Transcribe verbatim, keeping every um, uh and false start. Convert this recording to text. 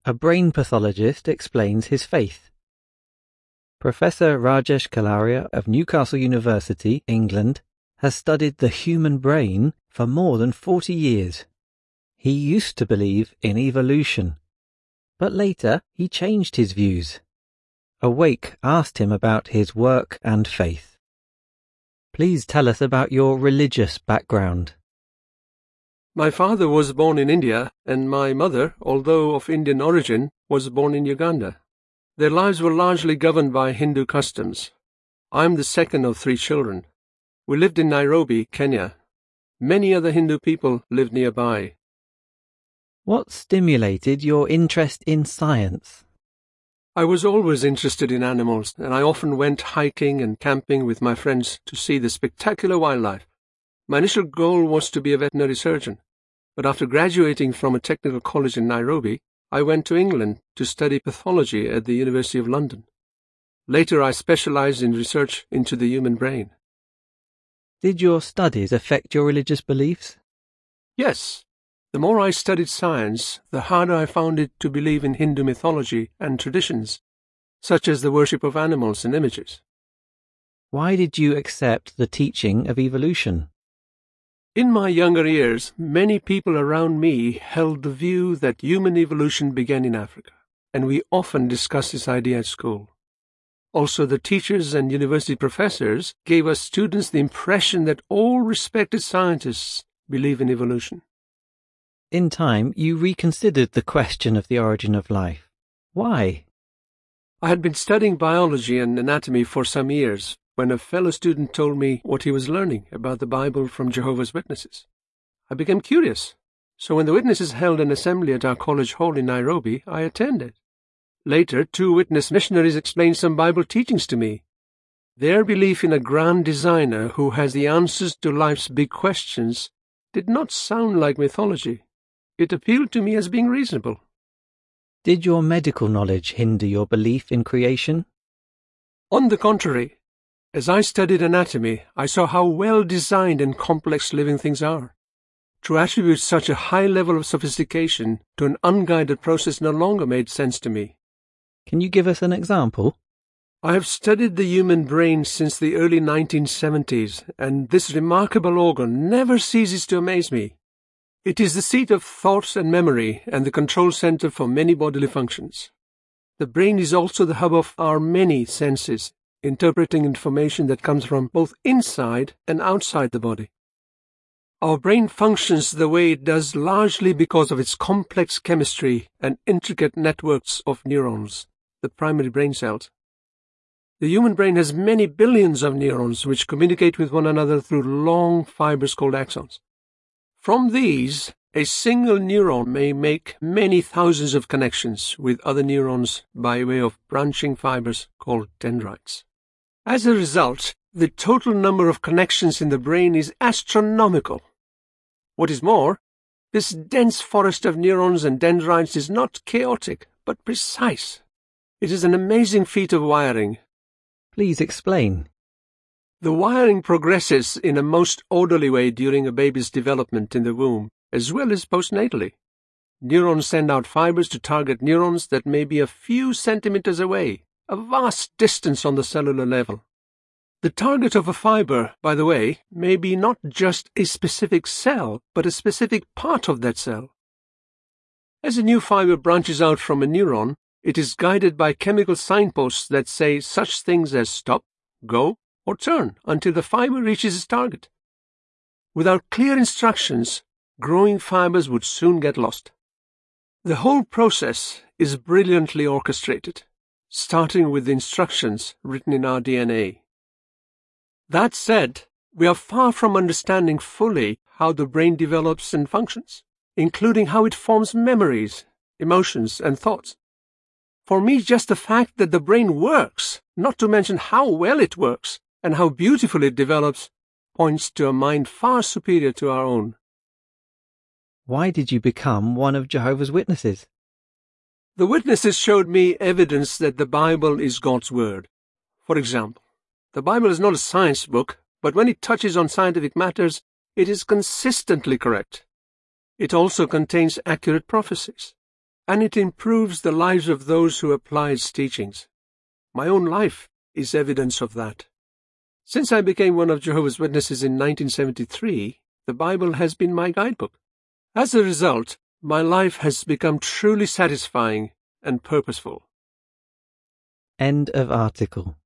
A brain pathologist explains his faith. Professor Rajesh Kalaria of Newcastle University, England, has studied the human brain for more than forty years. He used to believe in evolution, but later he changed his views. Awake asked him about his work and faith. Please tell us about your religious background. My father was born in India, and my mother, although of Indian origin, was born in Uganda. Their lives were largely governed by Hindu customs. I am the second of three children. We lived in Nairobi, Kenya. Many other Hindu people lived nearby. What stimulated your interest in science? I was always interested in animals, and I often went hiking and camping with my friends to see the spectacular wildlife. My initial goal was to be a veterinary surgeon, but after graduating from a technical college in Nairobi, I went to England to study pathology at the University of London. Later, I specialized in research into the human brain. Did your studies affect your religious beliefs? Yes. The more I studied science, the harder I found it to believe in Hindu mythology and traditions, such as the worship of animals and images. Why did you accept the teaching of evolution? In my younger years, many people around me held the view that human evolution began in Africa, and we often discussed this idea at school. Also, the teachers and university professors gave us students the impression that all respected scientists believe in evolution. In time, you reconsidered the question of the origin of life. Why? I had been studying biology and anatomy for some years when a fellow student told me what he was learning about the Bible from Jehovah's Witnesses. I became curious, so when the witnesses held an assembly at our college hall in Nairobi, I attended. Later, two witness missionaries explained some Bible teachings to me. Their belief in a grand designer who has the answers to life's big questions did not sound like mythology. It appealed to me as being reasonable. Did your medical knowledge hinder your belief in creation? On the contrary, as I studied anatomy, I saw how well designed and complex living things are. To attribute such a high level of sophistication to an unguided process no longer made sense to me. Can you give us an example? I have studied the human brain since the early nineteen seventies, and this remarkable organ never ceases to amaze me. It is the seat of thought and memory and the control center for many bodily functions. The brain is also the hub of our many senses, interpreting information that comes from both inside and outside the body. Our brain functions the way it does largely because of its complex chemistry and intricate networks of neurons, the primary brain cells. The human brain has many billions of neurons which communicate with one another through long fibers called axons. From these, a single neuron may make many thousands of connections with other neurons by way of branching fibers called dendrites. As a result, the total number of connections in the brain is astronomical. What is more, this dense forest of neurons and dendrites is not chaotic, but precise. It is an amazing feat of wiring. Please explain. The wiring progresses in a most orderly way during a baby's development in the womb, as well as postnatally. Neurons send out fibers to target neurons that may be a few centimeters away, a vast distance on the cellular level. The target of a fiber, by the way, may be not just a specific cell, but a specific part of that cell. As a new fiber branches out from a neuron, it is guided by chemical signposts that say such things as stop, go, or turn until the fiber reaches its target. Without clear instructions, growing fibers would soon get lost. The whole process is brilliantly orchestrated, starting with the instructions written in our D N A. That said, we are far from understanding fully how the brain develops and functions, including how it forms memories, emotions, and thoughts. For me, just the fact that the brain works, not to mention how well it works and how beautifully it develops, points to a mind far superior to our own. Why did you become one of Jehovah's Witnesses? The witnesses showed me evidence that the Bible is God's Word. For example, the Bible is not a science book, but when it touches on scientific matters, it is consistently correct. It also contains accurate prophecies. and it improves the lives of those who apply its teachings. My own life is evidence of that. Since I became one of Jehovah's Witnesses in nineteen seventy-three, the Bible has been my guidebook. As a result, my life has become truly satisfying and purposeful. End of article.